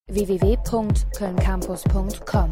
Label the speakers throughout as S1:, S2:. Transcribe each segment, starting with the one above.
S1: www.kölncampus.com.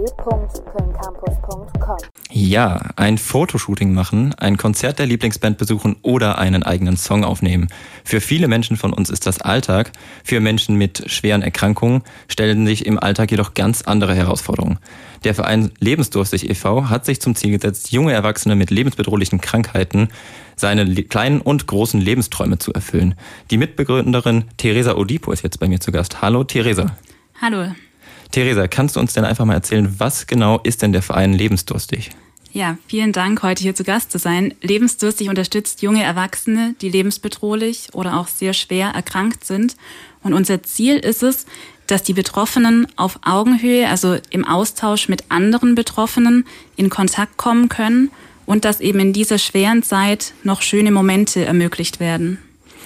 S2: Ja, ein Fotoshooting machen, ein Konzert der Lieblingsband besuchen oder einen eigenen Song aufnehmen. Für viele Menschen von uns ist das Alltag. Für Menschen mit schweren Erkrankungen stellen sich im Alltag jedoch ganz andere Herausforderungen. Der Verein Lebensdurstig e.V. hat sich zum Ziel gesetzt, junge Erwachsene mit lebensbedrohlichen Krankheiten seine kleinen und großen Lebensträume zu erfüllen. Die Mitbegründerin Theresa Odipo ist jetzt bei mir zu Gast. Hallo Theresa.
S3: Hallo.
S2: Theresa, kannst du uns denn einfach mal erzählen, was genau ist denn der Verein Lebensdurstig?
S3: Ja, vielen Dank, heute hier zu Gast zu sein. Lebensdurstig unterstützt junge Erwachsene, die lebensbedrohlich oder auch sehr schwer erkrankt sind. Und unser Ziel ist es, dass die Betroffenen auf Augenhöhe, also im Austausch mit anderen Betroffenen, in Kontakt kommen können und dass eben in dieser schweren Zeit noch schöne Momente ermöglicht werden.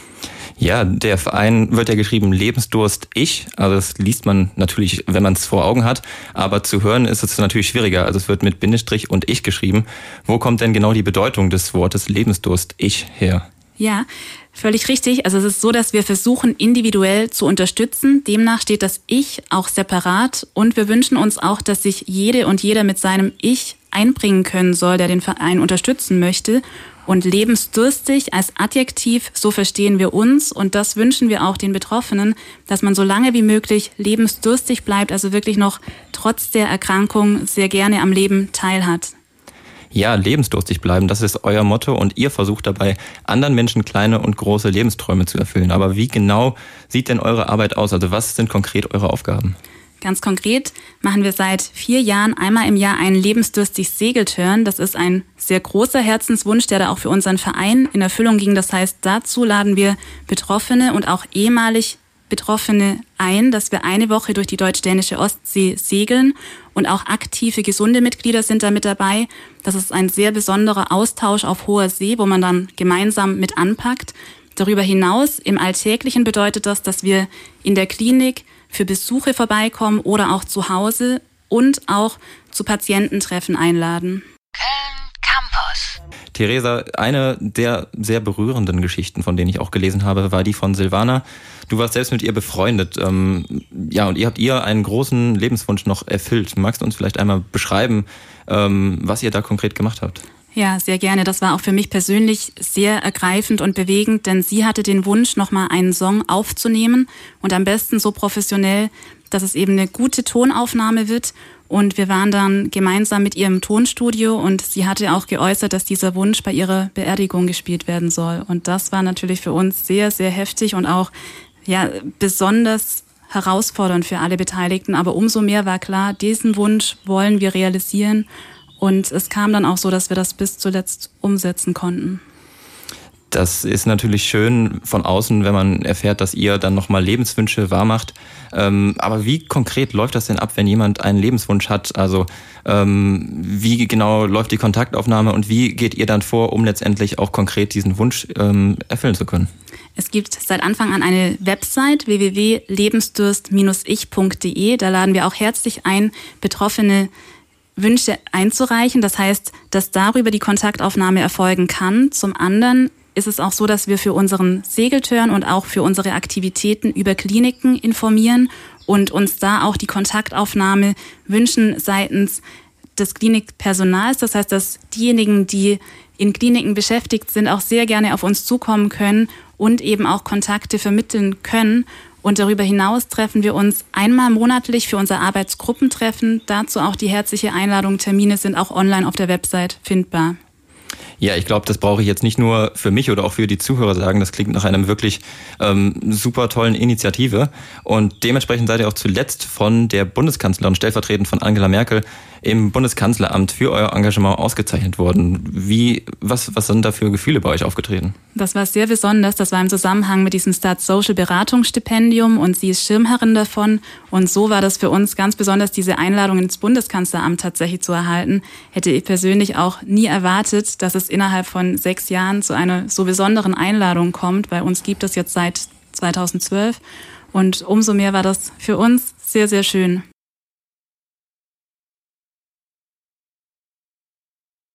S2: Ja, der Verein wird ja geschrieben Lebensdurst Ich. Also das liest man natürlich, wenn man es vor Augen hat. Aber zu hören ist es natürlich schwieriger. Also es wird mit Bindestrich und Ich geschrieben. Wo kommt denn genau die Bedeutung des Wortes Lebensdurst Ich her?
S3: Ja, völlig richtig. Also es ist so, dass wir versuchen, individuell zu unterstützen. Demnach steht das Ich auch separat. Und wir wünschen uns auch, dass sich jede und jeder mit seinem Ich einbringen können soll, der den Verein unterstützen möchte. Und lebensdurstig als Adjektiv, so verstehen wir uns und das wünschen wir auch den Betroffenen, dass man so lange wie möglich lebensdurstig bleibt, also wirklich noch trotz der Erkrankung sehr gerne am Leben teilhat.
S2: Ja, lebensdurstig bleiben, das ist euer Motto und ihr versucht dabei, anderen Menschen kleine und große Lebensträume zu erfüllen. Aber wie genau sieht denn eure Arbeit aus? Also was sind konkret eure Aufgaben?
S3: Ganz konkret machen wir seit 4 Jahren einmal im Jahr einen lebensdurstig Segeltörn. Das ist ein sehr großer Herzenswunsch, der da auch für unseren Verein in Erfüllung ging. Das heißt, dazu laden wir Betroffene und auch ehemalig Betroffene ein, dass wir eine Woche durch die deutsch-dänische Ostsee segeln und auch aktive, gesunde Mitglieder sind da mit dabei. Das ist ein sehr besonderer Austausch auf hoher See, wo man dann gemeinsam mit anpackt. Darüber hinaus im Alltäglichen bedeutet das, dass wir in der Klinik für Besuche vorbeikommen oder auch zu Hause und auch zu Patiententreffen einladen.
S1: Köln Campus.
S2: Theresa, eine der sehr berührenden Geschichten, von denen ich auch gelesen habe, war die von Silvana. Du warst selbst mit ihr befreundet. Und ihr habt ihr einen großen Lebenswunsch noch erfüllt. Magst du uns vielleicht einmal beschreiben, was ihr da konkret gemacht habt?
S3: Ja, sehr gerne. Das war auch für mich persönlich sehr ergreifend und bewegend, denn sie hatte den Wunsch, nochmal einen Song aufzunehmen und am besten so professionell, dass es eben eine gute Tonaufnahme wird. Und wir waren dann gemeinsam mit ihr im Tonstudio und sie hatte auch geäußert, dass dieser Wunsch bei ihrer Beerdigung gespielt werden soll. Und das war natürlich für uns sehr, sehr heftig und auch besonders herausfordernd für alle Beteiligten. Aber umso mehr war klar, diesen Wunsch wollen wir realisieren. Und es kam dann auch so, dass wir das bis zuletzt umsetzen konnten.
S2: Das ist natürlich schön von außen, wenn man erfährt, dass ihr dann nochmal Lebenswünsche wahrmacht. Aber wie konkret läuft das denn ab, wenn jemand einen Lebenswunsch hat? Also wie genau läuft die Kontaktaufnahme und wie geht ihr dann vor, um letztendlich auch konkret diesen Wunsch erfüllen zu können?
S3: Es gibt seit Anfang an eine Website www.lebensdurst-ich.de. Da laden wir auch herzlich ein, Betroffene Wünsche einzureichen. Das heißt, dass darüber die Kontaktaufnahme erfolgen kann. Zum anderen ist es auch so, dass wir für unseren Segeltörn und auch für unsere Aktivitäten über Kliniken informieren und uns da auch die Kontaktaufnahme wünschen seitens des Klinikpersonals. Das heißt, dass diejenigen, die in Kliniken beschäftigt sind, auch sehr gerne auf uns zukommen können und eben auch Kontakte vermitteln können. Und darüber hinaus treffen wir uns einmal monatlich für unser Arbeitsgruppentreffen. Dazu auch die herzliche Einladung. Termine sind auch online auf der Website findbar.
S2: Ja, ich glaube, das brauche ich jetzt nicht nur für mich oder auch für die Zuhörer sagen. Das klingt nach einem wirklich super tollen Initiative. Und dementsprechend seid ihr auch zuletzt von der Bundeskanzlerin, stellvertretend von Angela Merkel, im Bundeskanzleramt für euer Engagement ausgezeichnet worden. Was sind da für Gefühle bei euch aufgetreten?
S3: Das war sehr besonders. Das war im Zusammenhang mit diesem Start Social Beratungsstipendium und sie ist Schirmherrin davon. Und so war das für uns ganz besonders, diese Einladung ins Bundeskanzleramt tatsächlich zu erhalten. Hätte ich persönlich auch nie erwartet, dass es innerhalb von 6 Jahren zu einer so besonderen Einladung kommt. Bei uns gibt es jetzt seit 2012 und umso mehr war das für uns sehr, sehr schön.